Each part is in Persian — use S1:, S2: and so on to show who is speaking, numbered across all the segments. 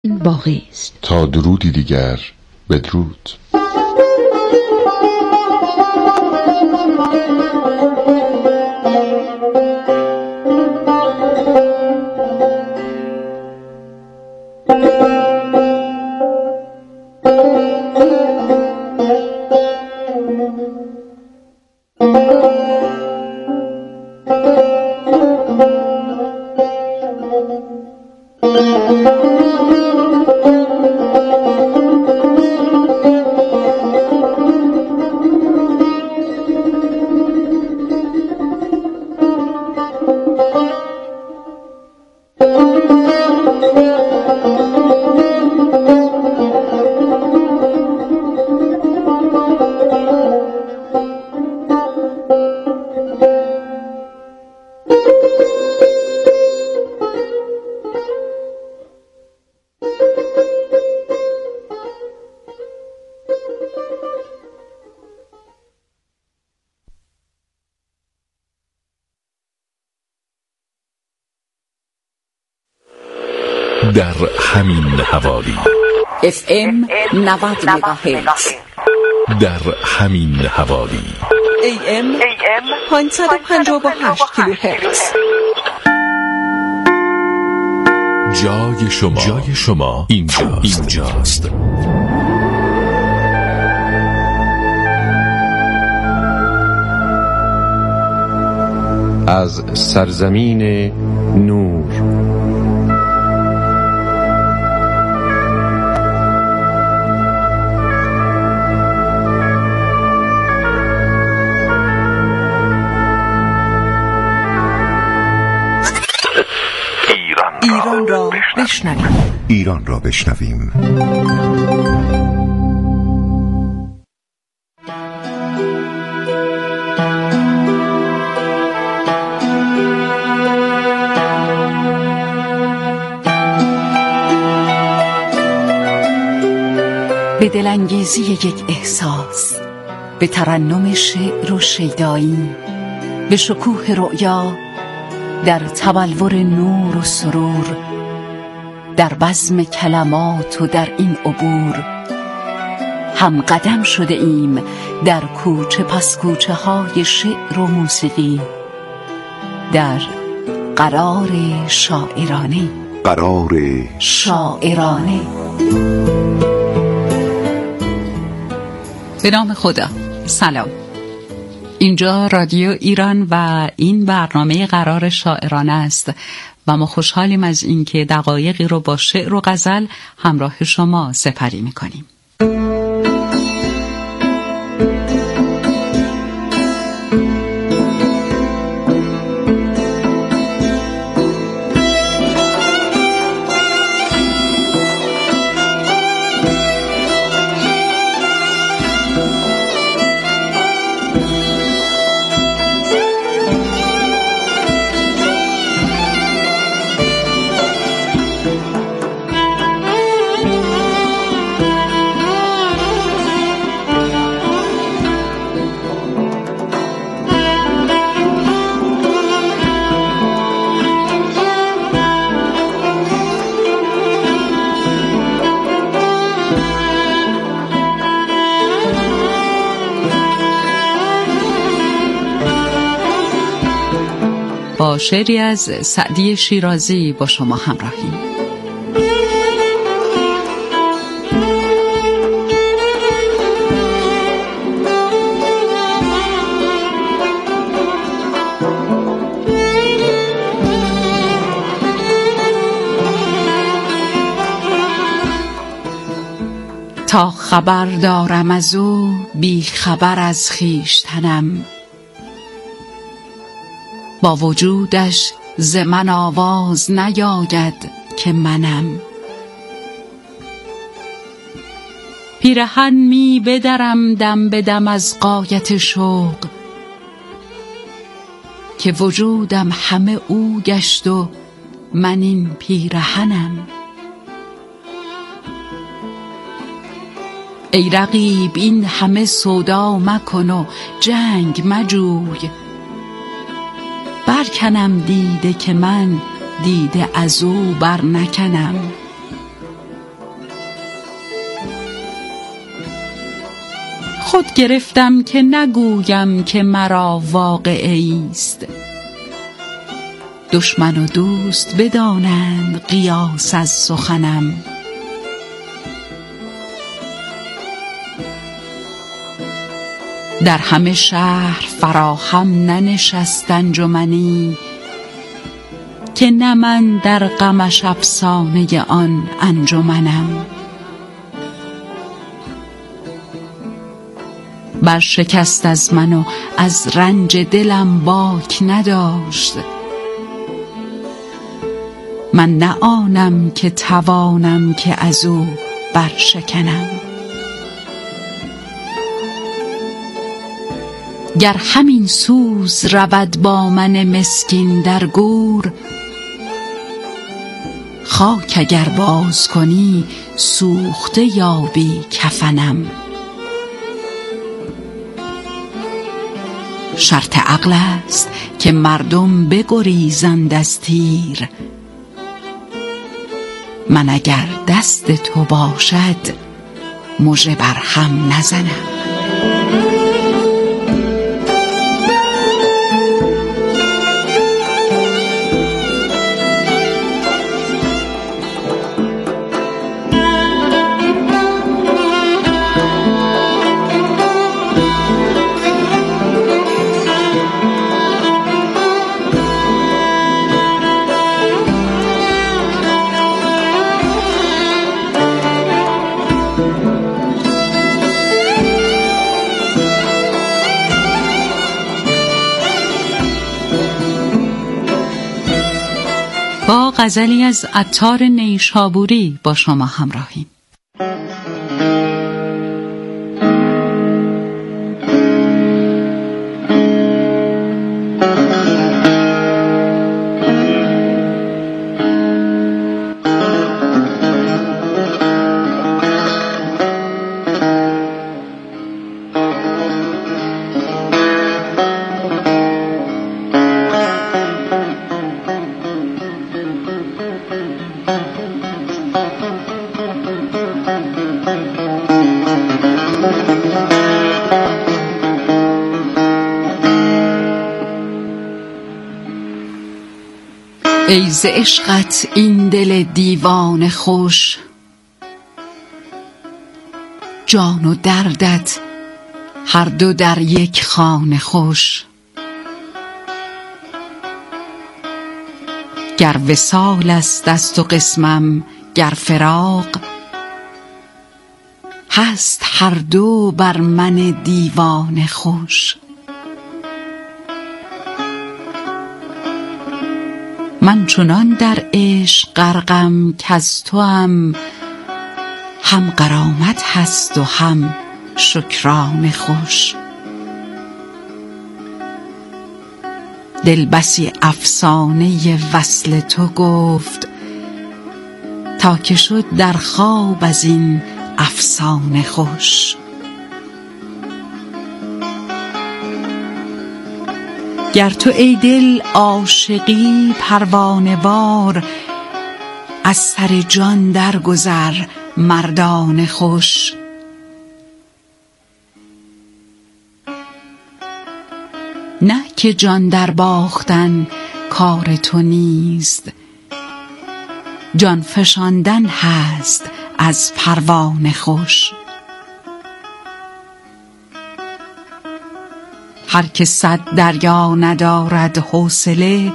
S1: باقی است.
S2: تا درودی دیگر، بدرود.
S3: در همین حوالی
S4: FM 90 مگاهرتز،
S3: در همین حوالی
S4: AM 558 کیلوهرتز.
S3: جای شما اینجاست.
S2: از سرزمین نور.
S4: ایران را بشنویم.
S5: ایران را بشنویم.
S4: به دلانگیزی یک احساس، به ترنم شعر و شیدایی، به شکوه رؤیا، در تبلور نور و سرور، در بزم کلمات و در این عبور، هم قدم شده ایم در کوچه پس کوچه های شعر و موسیقی، در قرار شاعرانه. به نام خدا. سلام، اینجا رادیو ایران و این برنامه قرار شاعرانه است و ما خوشحالیم از اینکه دقایقی رو با شعر و غزل همراه شما سپری می‌کنیم. با شعری از سعدی شیرازی با شما همراهیم. تا خبر دارم از او، بی خبر از خویشتنم، با وجودش ز من آواز نیاید که منم. پیرهن می بدرم دم به دم از غایت شوق، که وجودم همه او گشت و من این پیرهنم. ای رقیب این همه سودا مکن و جنگ مجوی، برکنم دیده که من دیده از او بر نکنم. خود گرفتم که نگویم که مرا واقعه است. دشمن و دوست بدانند قیاس از سخنم. در همه شهر فراهم ننشست انجمنی که نه من در غمش افسانه آن انجمنم. برشکست از من و از رنج دلم باک نداشت. من نه آنم که توانم که از او برشکنم. گر همین سوز رود با من مسکین در گور، خاک اگر باز کنی سوخته یابی کفنم. شرط عقل است که مردم بگریزند از تیر. من اگر دست تو باشد مژه بر هم نزنم. با غزلی از عطار نیشابوری با شما همراهیم. ای ز عشقت این دل دیوانه خوش، جان و دردت هر دو در یک خانه خوش. گر وصال است دست و قسمم گر فراق، هست هر دو بر من دیوانه خوش. من چنان در عشق غرقم کز توام هم غرامت هست و هم شکرانه خوش. دل بسی افسانه وصل تو گفت، تا که شد در خواب از این افسانه خوش. گر تو ای دل عاشقی پروانه وار، از سر جان درگذر مردانه خوش. نه که جان در باختن کار تو نیست، جان فشاندن هست از پروانه خوش. هر که 100 دریا ندارد حوصله،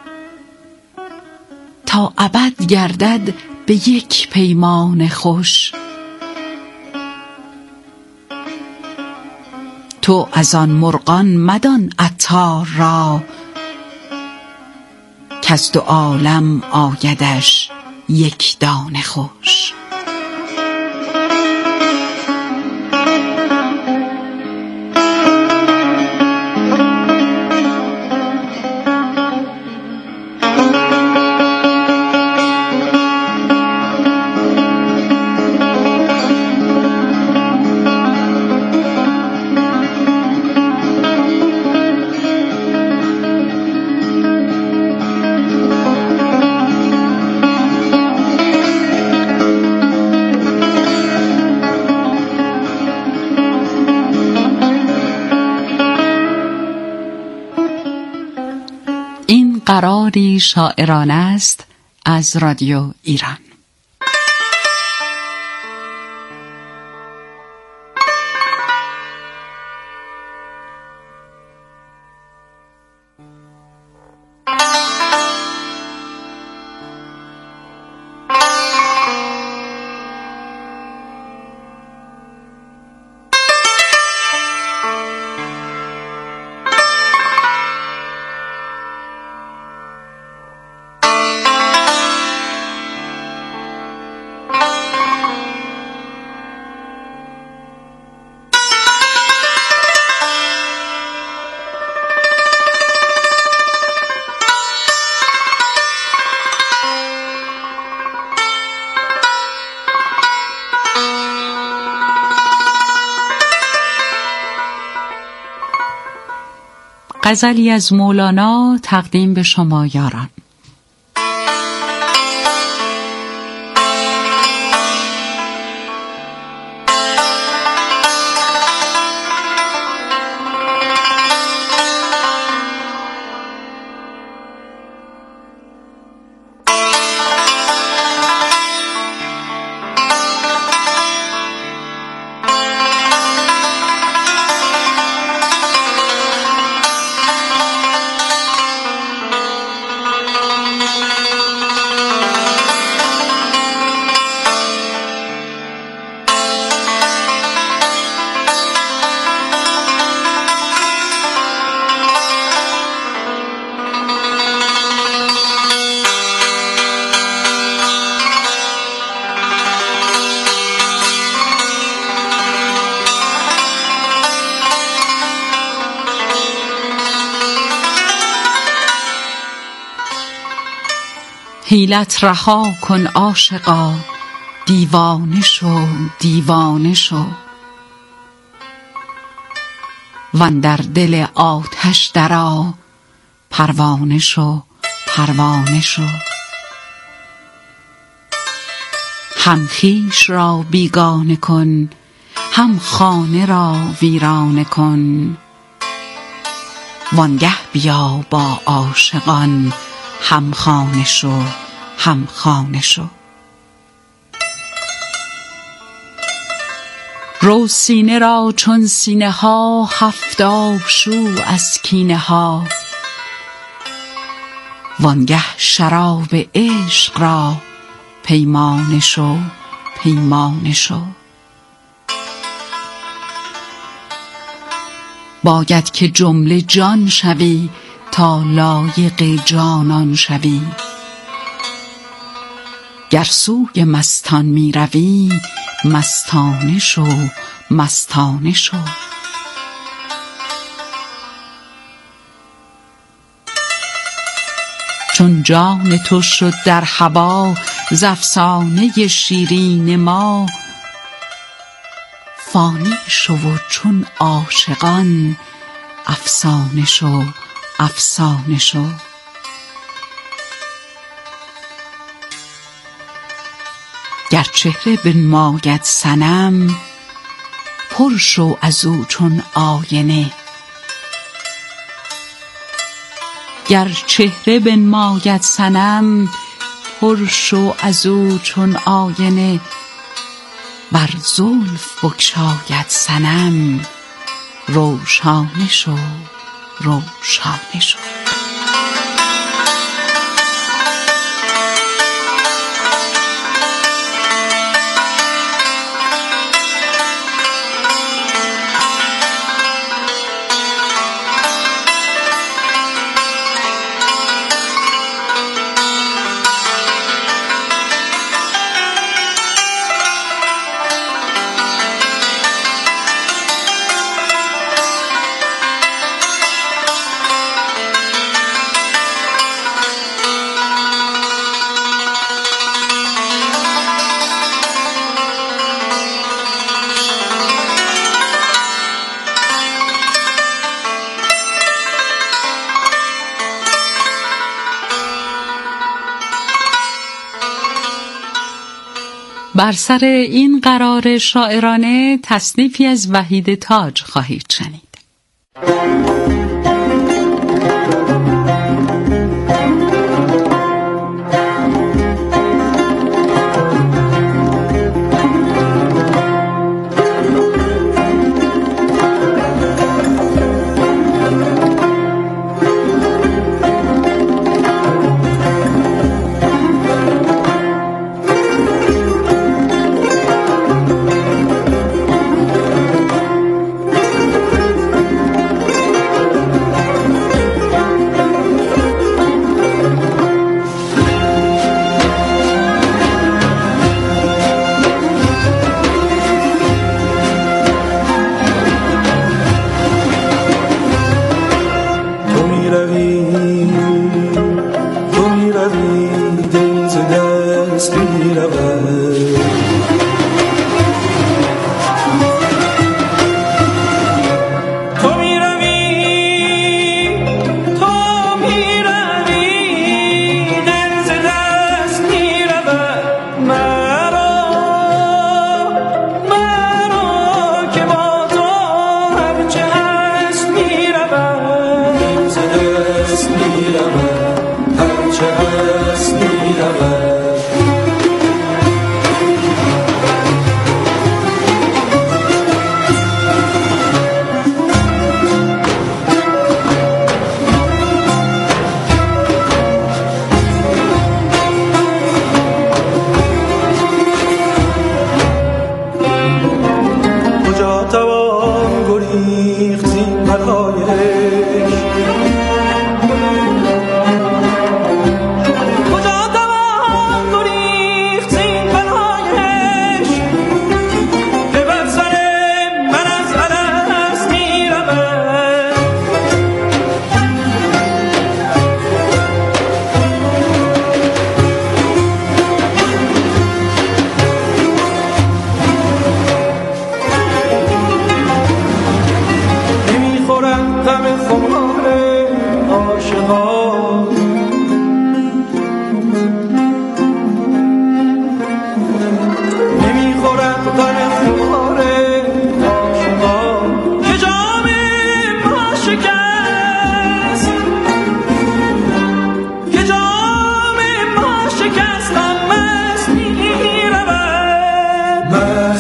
S4: تا ابد گردد به یک پیمانه خوش. تو از آن مرغان مدان عطار را، کز 2 عالم آیدش یک دانه خوش. قراری شاعرانه است از رادیو ایران. غزلی از مولانا تقدیم به شما یاران. حیلت رها کن عاشقا، دیوانه شو دیوانه شو، واندر دل آتش درآ، پروانه شو پروانه شو. هم خویش را بیگانه کن، هم خانه را ویرانه کن، وانگه بیا با عاشقان، هم خانه شو هم خانه شو. رو سینه را چون سینه ها، هفتاد شو از کینه ها، وانگه شراب عشق را، پیمانه شو پیمانه شو. باید که جمله جان شوی، تا لایق جانان شوی، گر سوی مستان می روی، مستانه شو مستانه شو. چون جان تو شد در هوا، ز افسانه شیرین ما، فانی شو و چون عاشقان، افسانه شو افسانه شو. گر چهره بنماید صنم، پر شو از او چون آینه، گر چهره بنماید صنم، پر شو از او چون آینه، بر زلف بگشاید صنم، روشانه شو روشانه شو. بر سر این قرار شاعرانه تصنیفی از وحید تاج خواهید شنید.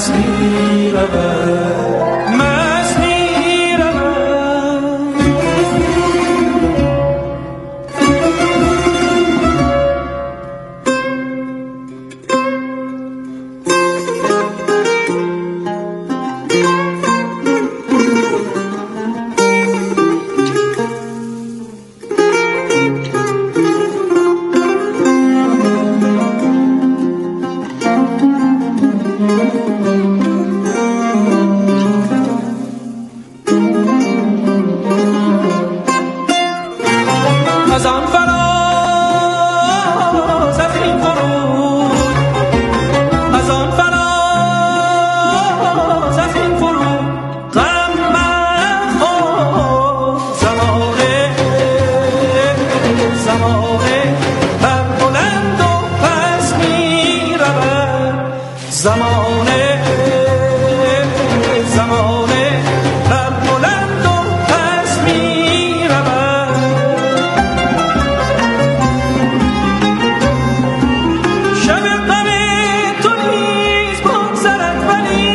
S1: مست می‌رود مست می‌رود از آن فراز از این فرود از آن فراز از این فرود غم مخور زمانه زمانه بر بلند و پس می رود زمانه زمانه بر بلند و پس می رود شب غم تو نیز بگذرد ولی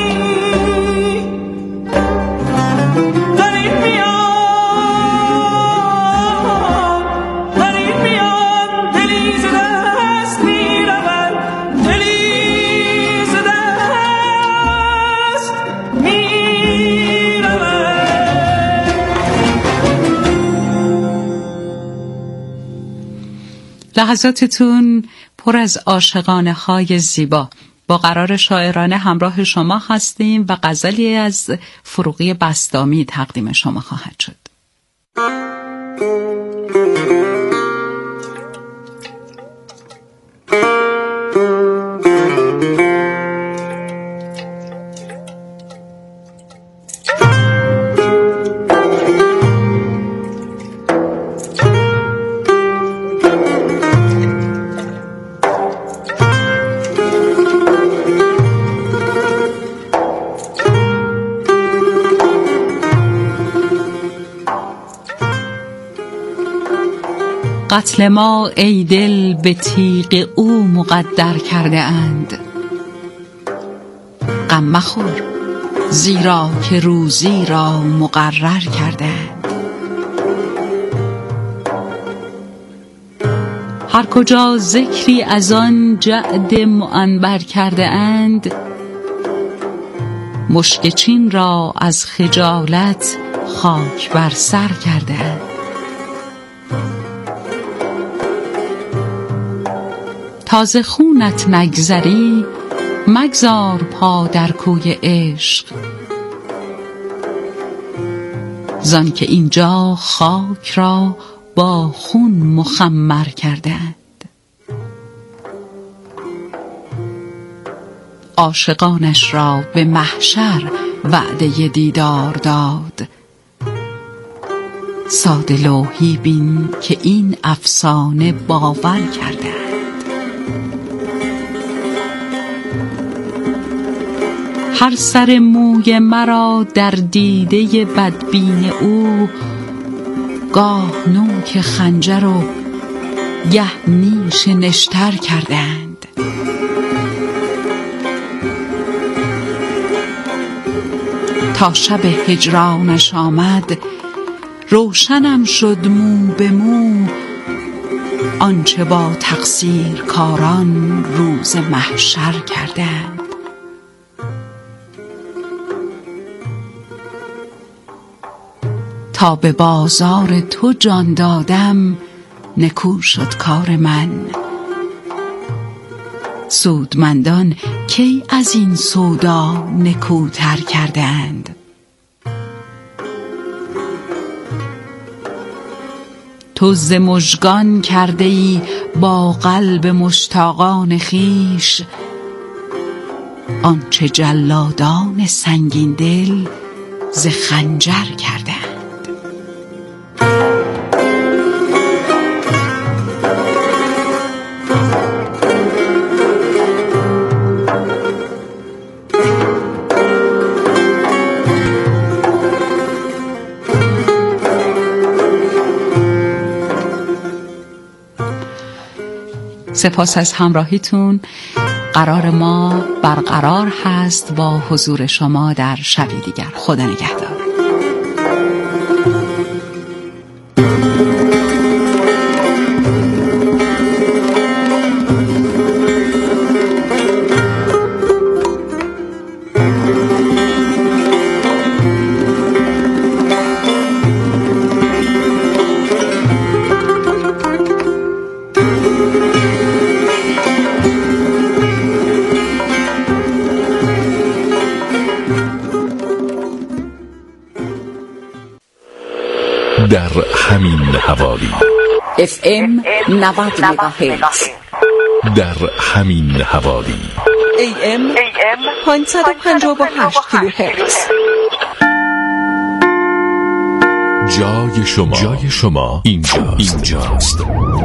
S1: در این میان دلی ز دست می رود دلی ز دست می رود
S4: لحظاتتون پر از عاشقانه های زیبا. با قرار شاعرانه همراه شما هستیم و غزلی از فروغی بسطامی تقدیم شما خواهد شد. قتل ما ای دل به تیغ او مقدر کرده اند. غم مخور زیرا که روزی را مقرر کرده اند. هر کجا ذکری از آن جعد معنبر کرده اند، مشک چین را از خجالت خاک بر سر کرده اند. تازه خونت نگذری مگذار پا در کوی عشق، زان که اینجا خاک را با خون مخمر کردند. عاشقانش را به محشر وعده دیدار داد. ساده لوحی بین که این افسانه باور کردند. هر سر موی مرا در دیده بدبین او، گاه نوک خنجر و گه نیش نشتر کردند. تا شب هجرانش آمد روشنم شد مو به مو، آنچه با تقصیر کاران روز محشر کردند. تا به بازار تو جان دادم نکو شد کار من. سودمندان کی از این سودا نکوتر کردند. تو ز مژگان کرده ای با قلب مشتاقان خویش، آنچه جلادان سنگین دل ز خنجر کردند. سپاس از همراهیتون. قرار ما برقرار هست با حضور شما در شبی دیگر. خدا نگهدار.
S3: در همین حوالی
S4: FM 90 مگاهرتز،
S3: در همین حوالی
S5: AM 558 کیلوهرتز.
S3: جای شما اینجاست.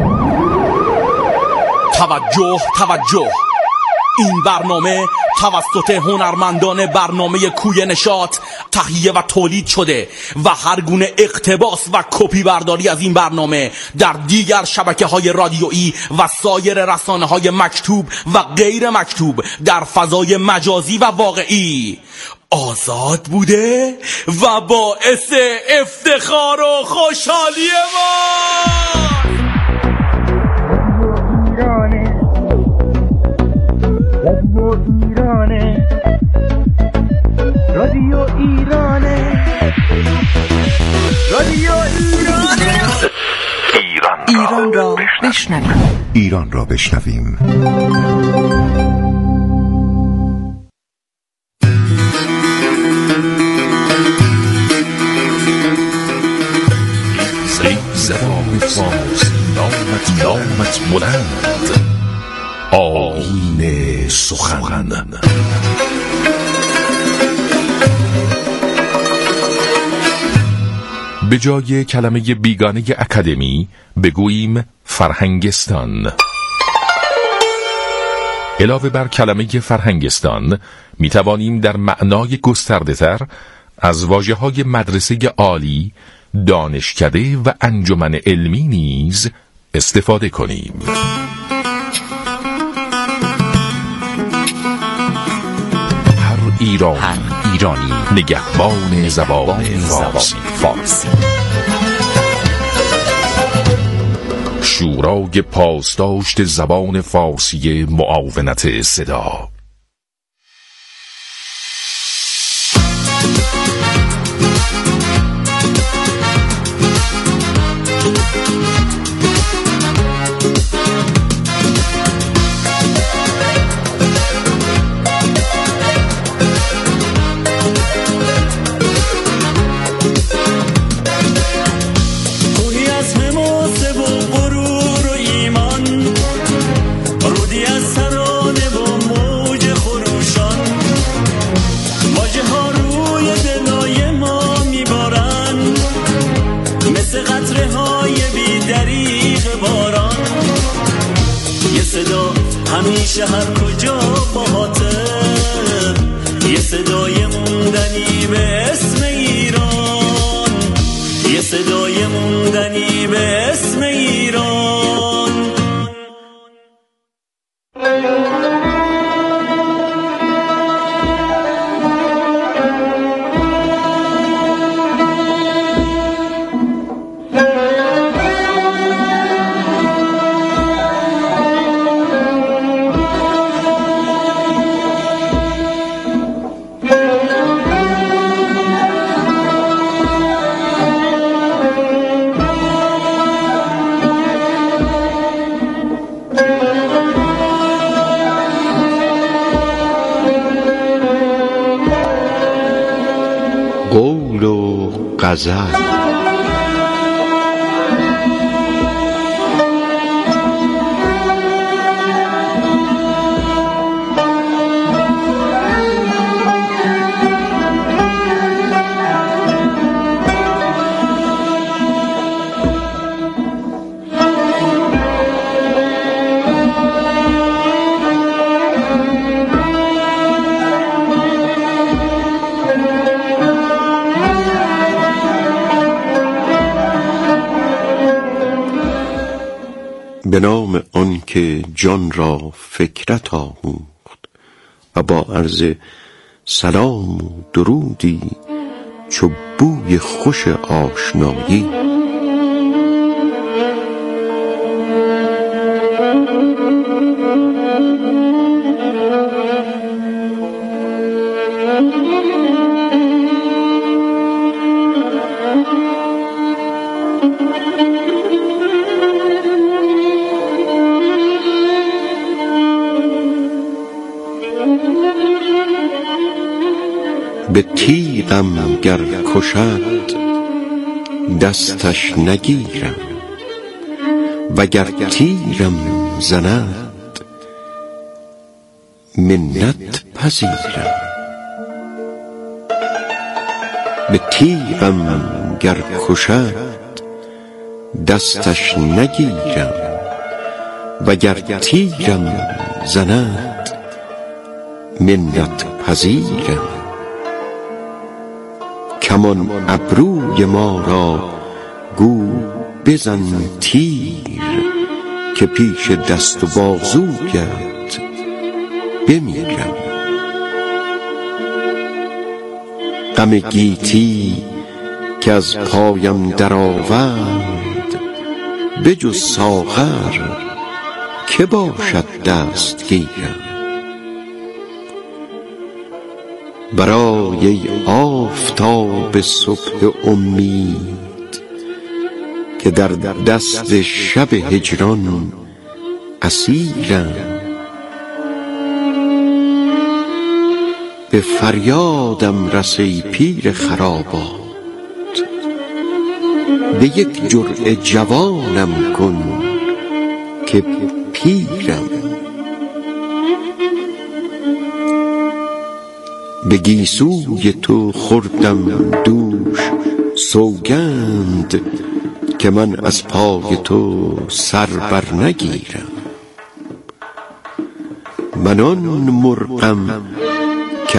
S6: توجه، این برنامه توسط هنرمندان برنامه کوی نشاط تهیه و تولید شده و هر گونه اقتباس و کپی برداری از این برنامه در دیگر شبکه‌های رادیویی و سایر رسانه‌های مکتوب و غیر مکتوب در فضای مجازی و واقعی آزاد بوده و باعث افتخار و خوشحالی ما.
S1: رادیو ایرانه
S5: ایران را بشنویم.
S7: ایران را بشنویم.
S3: زبان فارسی نامت بلند، آیین سخن. به جای کلمه بیگانه اکادمی بگوییم فرهنگستان. علاوه بر کلمه فرهنگستان می توانیم در معنای گسترده تر از واژه‌های مدرسه عالی، دانشکده و انجمن علمی نیز استفاده کنیم. هر ایرانی نگهبان زبان فارسی. شورای پاسداشت زبان فارسی معاونت صدا.
S1: همیشه هر کجا باهاته، یه صدای موندنی به اسم ایران، یه صدای موندنی به اسم ایران.
S7: قول و غزل. به نام آن که جان را فکرت آموخت، و با عرض سلام و درودی چو بوی خوش آشنایی. به تیغم گر کشد دستش نگیرم، وگر تیرم زند منت پذیرم. به تیغم گر کشد دستش نگیرم، وگر تیرم زند منت پذیرم. کمان ابروی ما را گو بزن تیر، که پیش دست و بازویت بمیرم. غم گیتی که از پایم درآورد، به جز ساغر که باشد دستگیرم. برای آفتاب صبح امید که در دست شب هجران اسیرم. به فریادم رس ای پیر خرابات، به یک جرعه جوانم کن که پیرم. به گیسوی تو خوردم دوش سوگند، که من از پای تو سر بر نگیرم. من آن مرغم